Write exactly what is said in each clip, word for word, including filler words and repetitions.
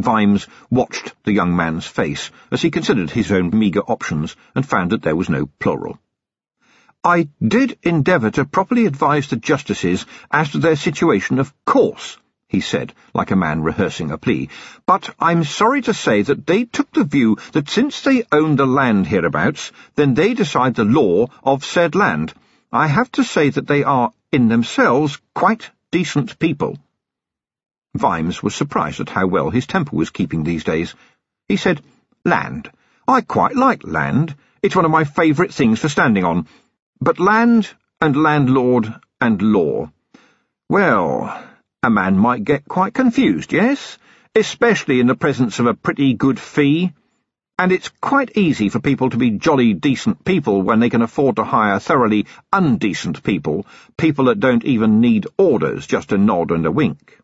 Vimes watched the young man's face as he considered his own meagre options and found that there was no plural. "I did endeavour to properly advise the justices as to their situation, of course," he said, like a man rehearsing a plea, "but I'm sorry to say that they took the view that since they own the land hereabouts, then they decide the law of said land. I have to say that they are, in themselves, quite decent people." Vimes was surprised at how well his temper was keeping these days. He said, "Land. I quite like land. It's one of my favourite things for standing on. But land and landlord and law. Well, a man might get quite confused, yes? Especially in the presence of a pretty good fee. And it's quite easy for people to be jolly decent people when they can afford to hire thoroughly undecent people, people that don't even need orders, just a nod and a wink."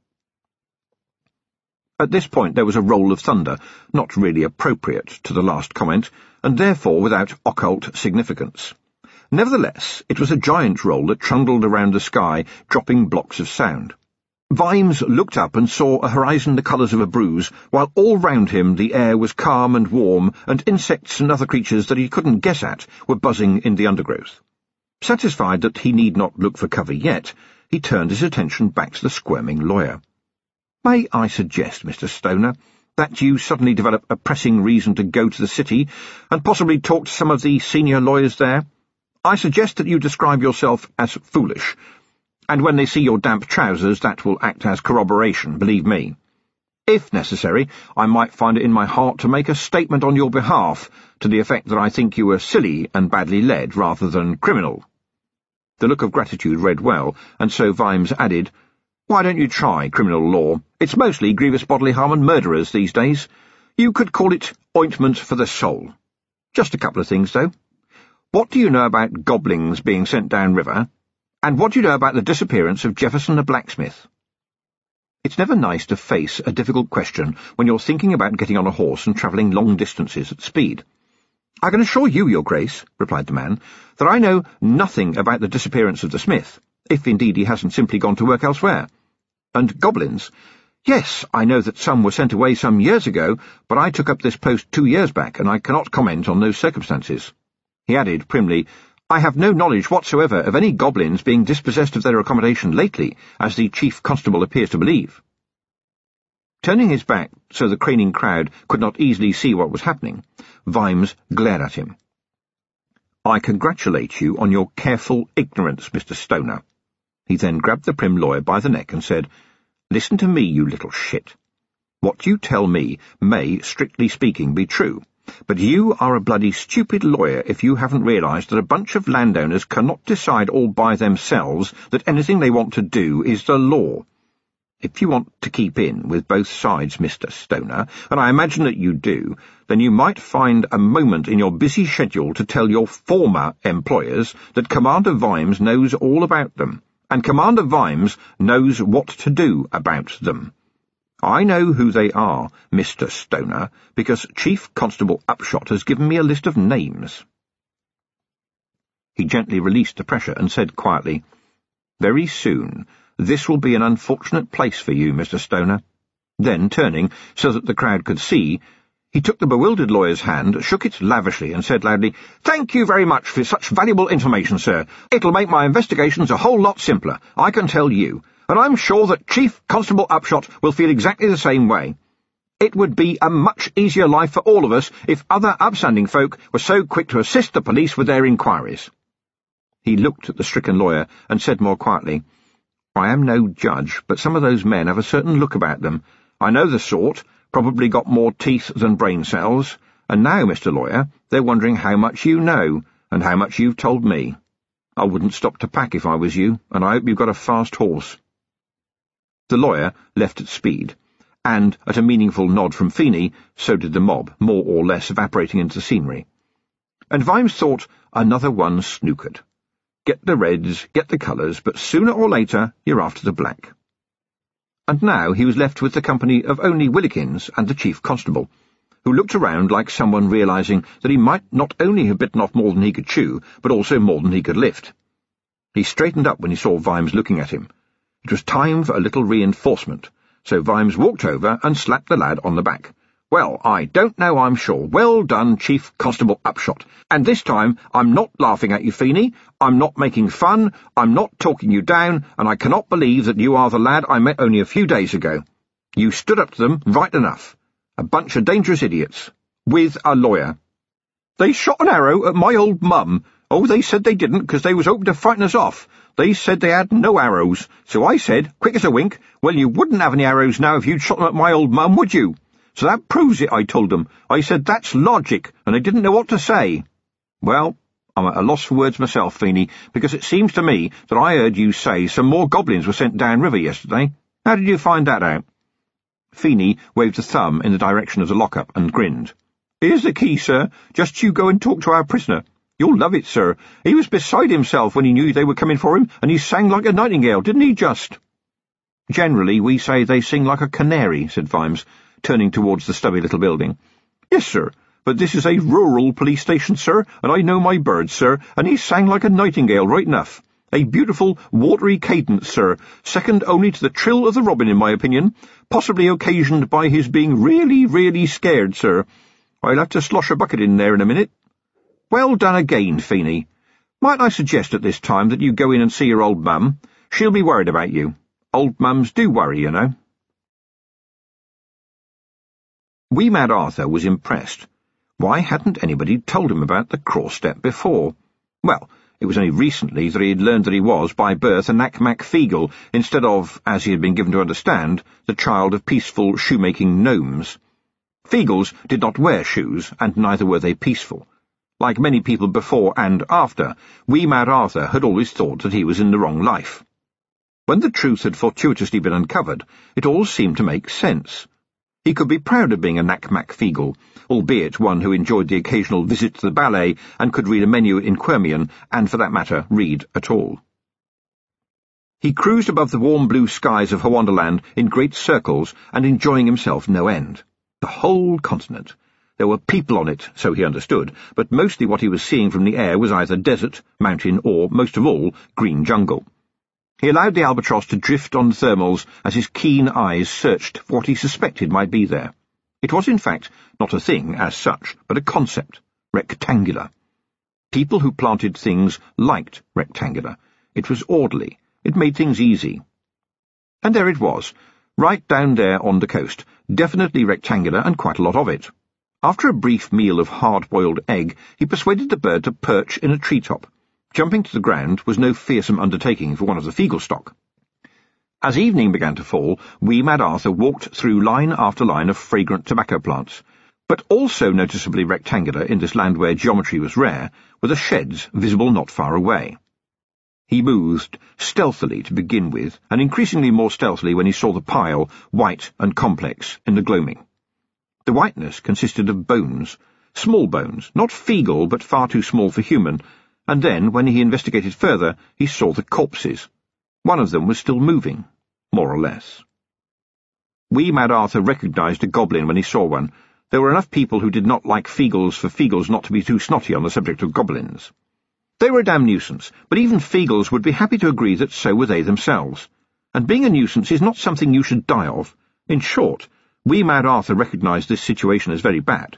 At this point there was a roll of thunder, not really appropriate to the last comment, and therefore without occult significance. Nevertheless, it was a giant roll that trundled around the sky, dropping blocks of sound. Vimes looked up and saw a horizon the colours of a bruise, while all round him the air was calm and warm, and insects and other creatures that he couldn't guess at were buzzing in the undergrowth. Satisfied that he need not look for cover yet, he turned his attention back to the squirming lawyer. "May I suggest, Mister Stoner, that you suddenly develop a pressing reason to go to the city and possibly talk to some of the senior lawyers there? I suggest that you describe yourself as foolish, and when they see your damp trousers that will act as corroboration, believe me. If necessary, I might find it in my heart to make a statement on your behalf, to the effect that I think you were silly and badly led rather than criminal." The look of gratitude read well, and so Vimes added, "Why don't you try criminal law? It's mostly grievous bodily harm and murderers these days. You could call it ointment for the soul. Just a couple of things, though. What do you know about goblins being sent downriver? And what do you know about the disappearance of Jefferson the blacksmith?" It's never nice to face a difficult question when you're thinking about getting on a horse and travelling long distances at speed. "I can assure you, Your Grace," replied the man, "that I know nothing about the disappearance of the smith, if indeed he hasn't simply gone to work elsewhere. And goblins? Yes, I know that some were sent away some years ago, but I took up this post two years back, and I cannot comment on those circumstances." He added primly, "I have no knowledge whatsoever of any goblins being dispossessed of their accommodation lately, as the chief constable appears to believe." Turning his back so the craning crowd could not easily see what was happening, Vimes glared at him. "I congratulate you on your careful ignorance, Mister Stoner." He then grabbed the prim lawyer by the neck and said, "Listen to me, you little shit. What you tell me may, strictly speaking, be true, but you are a bloody stupid lawyer if you haven't realised that a bunch of landowners cannot decide all by themselves that anything they want to do is the law. If you want to keep in with both sides, Mister Stoner, and I imagine that you do, then you might find a moment in your busy schedule to tell your former employers that Commander Vimes knows all about them, and Commander Vimes knows what to do about them. I know who they are, Mister Stoner, because Chief Constable Upshot has given me a list of names." He gently released the pressure and said quietly, "Very soon this will be an unfortunate place for you, Mister Stoner." Then, turning so that the crowd could see, he took the bewildered lawyer's hand, shook it lavishly, and said loudly, "Thank you very much for such valuable information, sir. It'll make my investigations a whole lot simpler, I can tell you, and I'm sure that Chief Constable Upshot will feel exactly the same way. It would be a much easier life for all of us if other upstanding folk were so quick to assist the police with their inquiries." He looked at the stricken lawyer and said more quietly, "I am no judge, but some of those men have a certain look about them. I know the sort, probably got more teeth than brain cells, and now, Mister Lawyer, they're wondering how much you know, and how much you've told me. I wouldn't stop to pack if I was you, and I hope you've got a fast horse." The lawyer left at speed, and, at a meaningful nod from Feeney, so did the mob, more or less evaporating into the scenery. And Vimes thought, another one snookered. Get the reds, get the colours, but sooner or later you're after the black. And now he was left with the company of only Willikins and the chief constable, who looked around like someone realising that he might not only have bitten off more than he could chew, but also more than he could lift. He straightened up when he saw Vimes looking at him. It was time for a little reinforcement, so Vimes walked over and slapped the lad on the back. "Well, I don't know, I'm sure. Well done, Chief Constable Upshot. And this time I'm not laughing at you, Feeney. I'm not making fun, I'm not talking you down, and I cannot believe that you are the lad I met only a few days ago. You stood up to them right enough. A bunch of dangerous idiots. With a lawyer. They shot an arrow at my old mum. Oh, they said they didn't, because they was hoping to frighten us off. They said they had no arrows. So I said, quick as a wink, well, you wouldn't have any arrows now if you'd shot them at my old mum, would you? So that proves it, I told them. I said, that's logic, and they didn't know what to say. Well, I'm at a loss for words myself, Feeney, because it seems to me that I heard you say some more goblins were sent downriver yesterday. How did you find that out? Feeney waved a thumb in the direction of the lock-up and grinned. Here's the key, sir. Just you go and talk to our prisoner. You'll love it, sir. He was beside himself when he knew they were coming for him, and he sang like a nightingale, didn't he, just? Generally, we say they sing like a canary, said Vimes, turning towards the stubby little building. Yes, sir, but this is a rural police station, sir, and I know my birds, sir, and he sang like a nightingale right enough. A beautiful, watery cadence, sir, second only to the trill of the robin, in my opinion, possibly occasioned by his being really, really scared, sir. I'll have to slosh a bucket in there in a minute. Well done again, Feeney. Might I suggest at this time that you go in and see your old mum? She'll be worried about you. Old mums do worry, you know. Wee Mad Arthur was impressed. Why hadn't anybody told him about the cross-step before? Well, it was only recently that he had learned that he was, by birth, a Nac-Mac Feegle, instead of, as he had been given to understand, the child of peaceful shoemaking gnomes. Feegles did not wear shoes, and neither were they peaceful. Like many people before and after, Wee Mad Arthur had always thought that he was in the wrong life. When the truth had fortuitously been uncovered, it all seemed to make sense. He could be proud of being a Nac-Mac Feegle, albeit one who enjoyed the occasional visit to the ballet and could read a menu in Quirmian, and for that matter, read at all. He cruised above the warm blue skies of Hawonderland in great circles and enjoying himself no end. The whole continent. There were people on it, so he understood, but mostly what he was seeing from the air was either desert, mountain, or, most of all, green jungle. He allowed the albatross to drift on the thermals as his keen eyes searched for what he suspected might be there. It was, in fact, not a thing as such, but a concept, rectangular. People who planted things liked rectangular. It was orderly. It made things easy. And there it was, right down there on the coast, definitely rectangular and quite a lot of it. After a brief meal of hard-boiled egg, he persuaded the bird to perch in a treetop. Jumping to the ground was no fearsome undertaking for one of the Feegle stock. As evening began to fall, Wee Mad Arthur walked through line after line of fragrant tobacco plants, but also noticeably rectangular in this land where geometry was rare, were the sheds visible not far away. He moved, stealthily to begin with, and increasingly more stealthily when he saw the pile, white and complex, in the gloaming. The whiteness consisted of bones, small bones, not Feegle but far too small for human, and then, when he investigated further, he saw the corpses. One of them was still moving, more or less. Wee Mad Arthur recognized a goblin when he saw one. There were enough people who did not like Feegles for Feegles not to be too snotty on the subject of goblins. They were a damn nuisance, but even Feegles would be happy to agree that so were they themselves. And being a nuisance is not something you should die of. In short, Wee Mad Arthur recognized this situation as very bad.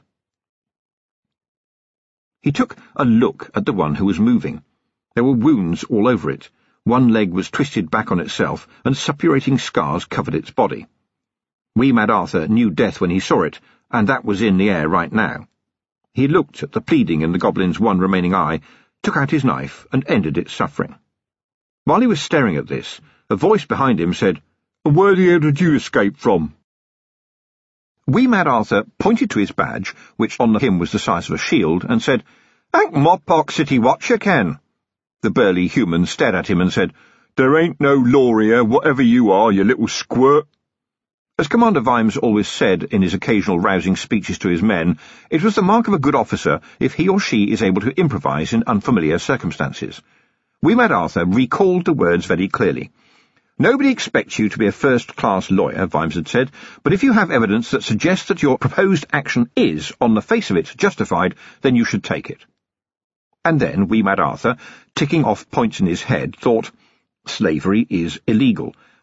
He took a look at the one who was moving. There were wounds all over it. One leg was twisted back on itself, and suppurating scars covered its body. Wee Mad Arthur knew death when he saw it, and that was in the air right now. He looked at the pleading in the goblin's one remaining eye, took out his knife, and ended its suffering. While he was staring at this, a voice behind him said, "Where the hell did you escape from?" Wee Mad Arthur pointed to his badge, which on him was the size of a shield, and said, "Ankh-Morpork City Watcher, Ken." The burly human stared at him and said, "There ain't no law here, whatever you are, you little squirt." As Commander Vimes always said in his occasional rousing speeches to his men, it was the mark of a good officer if he or she is able to improvise in unfamiliar circumstances. Wee Mad Arthur recalled the words very clearly. "Nobody expects you to be a first-class lawyer," Vimes had said, "but if you have evidence that suggests that your proposed action is, on the face of it, justified, then you should take it." And then Wee Mad Arthur, ticking off points in his head, thought, "Slavery is illegal.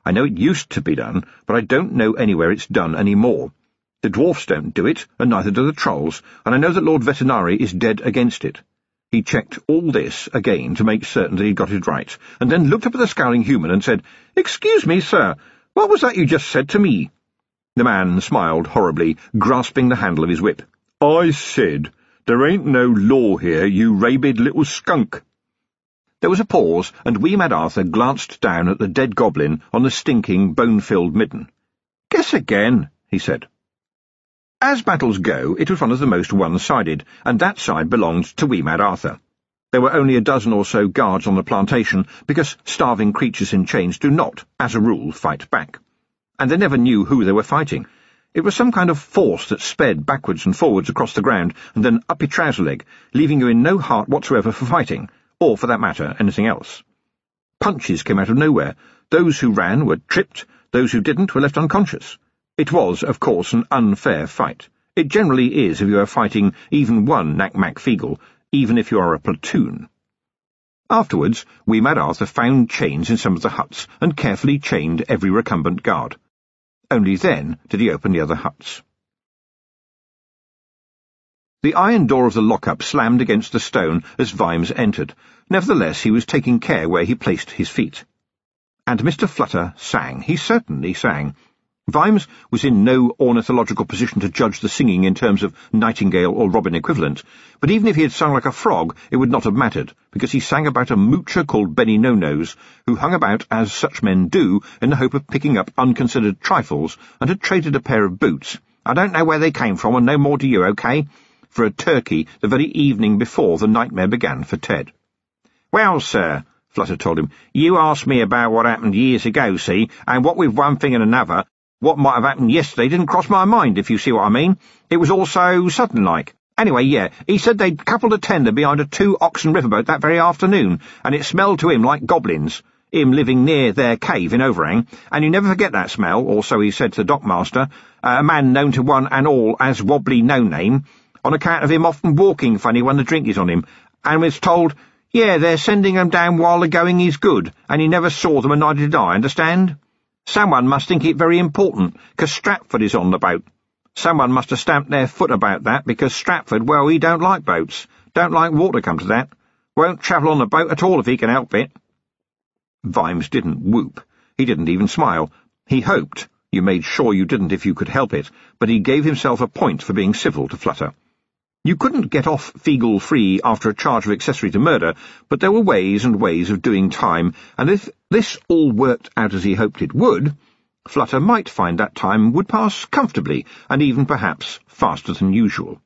I know it used to be done, but I don't know anywhere it's done any more. The dwarfs don't do it, and neither do the trolls, and I know that Lord Vetinari is dead against it. He checked all this again to make certain that he'd got it right, and then looked up at the scowling human and said, "Excuse me, sir, what was that you just said to me?" The man smiled horribly, grasping the handle of his whip. "I said, there ain't no law here, you rabid little skunk." There was a pause, and wee Mad Arthur glanced down at the dead goblin on the stinking, bone-filled midden. "Guess again," he said. As battles go, it was one of the most one-sided, and that side belonged to wee Mad Arthur. There were only a dozen or so guards on the plantation, because starving creatures in chains do not, as a rule, fight back. And they never knew who they were fighting. It was some kind of force that sped backwards and forwards across the ground, and then up your trouser leg, leaving you in no heart whatsoever for fighting, or, for that matter, anything else. Punches came out of nowhere. Those who ran were tripped, those who didn't were left unconscious. It was, of course, an unfair fight. It generally is if you are fighting even one Nak-Mak-Feegle, even if you are a platoon. Afterwards, wee Mad Arthur found chains in some of the huts and carefully chained every recumbent guard. Only then did he open the other huts. The iron door of the lock-up slammed against the stone as Vimes entered. Nevertheless, he was taking care where he placed his feet. And Mister Flutter sang. He certainly sang. Vimes was in no ornithological position to judge the singing in terms of nightingale or robin equivalent, but even if he had sung like a frog, it would not have mattered, because he sang about a moocher called Benny No-Nose, who hung about as such men do in the hope of picking up unconsidered trifles, and had traded a pair of boots. I don't know where they came from, and no more do you, okay? For a turkey the very evening before the nightmare began for Ted. "Well, sir," Flutter told him, "you asked me about what happened years ago, see, and what with one thing and another, what might have happened yesterday didn't cross my mind, if you see what I mean. It was all so sudden-like. Anyway, yeah, he said they'd coupled a tender behind a two-oxen riverboat that very afternoon, and it smelled to him like goblins, him living near their cave in Overhang, and you never forget that smell, or so he said to the dockmaster, uh, a man known to one and all as Wobbly No-Name, on account of him often walking funny when the drink is on him, and was told, yeah, they're sending them down while the going is good, and he never saw them and neither did I, understand? Someone must think it very important, 'cause Stratford is on the boat. Someone must have stamped their foot about that, because Stratford, well, he don't like boats. Don't like water, come to that. Won't travel on the boat at all if he can help it." Vimes didn't whoop. He didn't even smile. He hoped you made sure you didn't if you could help it, but he gave himself a point for being civil to Flutter. You couldn't get off Feegle-free after a charge of accessory to murder, but there were ways and ways of doing time, and if this all worked out as he hoped it would, Flutter might find that time would pass comfortably, and even perhaps faster than usual.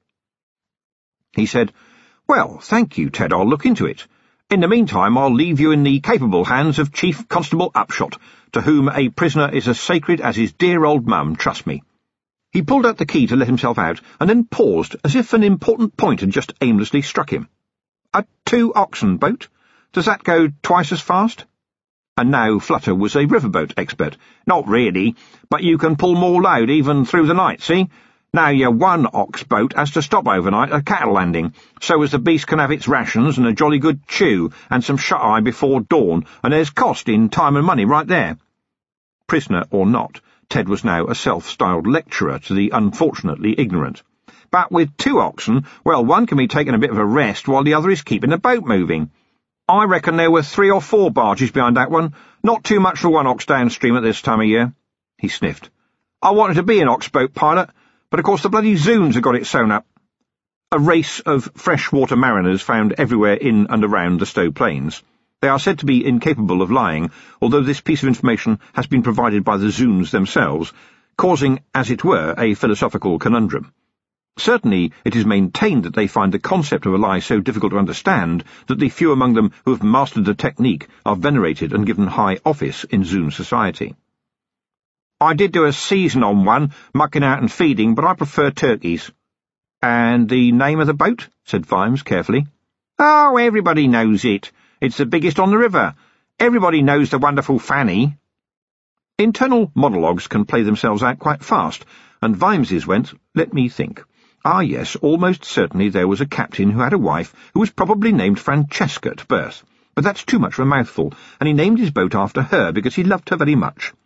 He said, "Well, thank you, Ted, I'll look into it. In the meantime, I'll leave you in the capable hands of Chief Constable Upshot, to whom a prisoner is as sacred as his dear old mum, trust me." He pulled out the key to let himself out, and then paused, as if an important point had just aimlessly struck him. "A two-oxen boat? Does that go twice as fast?" And now Flutter was a riverboat expert. "Not really, but you can pull more load even through the night, see? Now your one-ox boat has to stop overnight at cattle landing, so as the beast can have its rations and a jolly good chew and some shut-eye before dawn, and there's cost in time and money right there." Prisoner or not, Ted was now a self-styled lecturer to the unfortunately ignorant. "But with two oxen, well, one can be taking a bit of a rest while the other is keeping the boat moving. I reckon there were three or four barges behind that one, not too much for one ox downstream at this time of year." He sniffed. "I wanted to be an ox-boat pilot, but of course the bloody Zoons have got it sewn up." A race of freshwater mariners found everywhere in and around the Stowe Plains. They are said to be incapable of lying, although this piece of information has been provided by the Zoons themselves, causing, as it were, a philosophical conundrum. Certainly it is maintained that they find the concept of a lie so difficult to understand that the few among them who have mastered the technique are venerated and given high office in Zoon society. "I did do a season on one, mucking out and feeding, but I prefer turkeys." "And the name of the boat?" said Vimes carefully. "Oh, everybody knows it. It's the biggest on the river. Everybody knows the wonderful Fanny." Internal monologues can play themselves out quite fast, and Vimes's went, "Let me think. Ah, yes, almost certainly there was a captain who had a wife who was probably named Francesca at birth, but that's too much of a mouthful, and he named his boat after her because he loved her very much.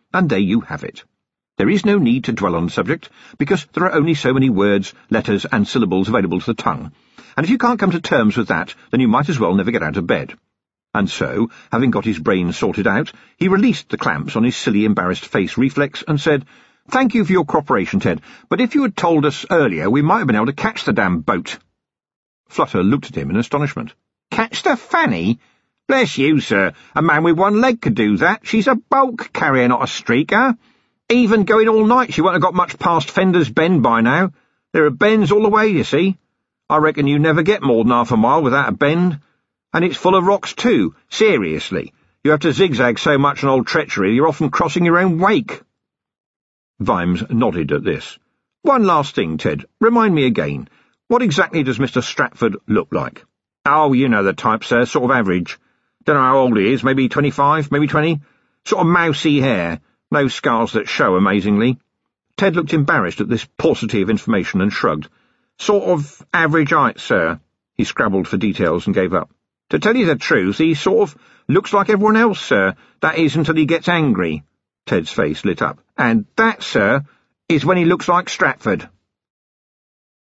and there you have it. There is no need to dwell on the subject, because there are only so many words, letters, and syllables available to the tongue, and if you can't come to terms with that, then you might as well never get out of bed. And so, having got his brain sorted out, he released the clamps on his silly, embarrassed face reflex and said, "Thank you for your cooperation, Ted, but if you had told us earlier, we might have been able to catch the damn boat." Flutter looked at him in astonishment. "Catch the Fanny? Bless you, sir, a man with one leg could do that. She's a bulk carrier, not a streaker. Even going all night, she won't have got much past Fender's Bend by now. There are bends all the way, you see. I reckon you never get more than half a mile without a bend. And it's full of rocks, too. Seriously. You have to zigzag so much on old treachery, you're often crossing your own wake." Vimes nodded at this. "One last thing, Ted. Remind me again. What exactly does Mister Stratford look like?" "Oh, you know the type, sir. Sort of average. Don't know how old he is. Maybe twenty-five, maybe twenty. Sort of mousy hair. No scars that show, amazingly." Ted looked embarrassed at this paucity of information and shrugged. "Sort of average height, sir." He scrabbled for details and gave up. "To tell you the truth, he sort of looks like everyone else, sir. That is until he gets angry." Ted's face lit up. "And that, sir, is when he looks like Stratford."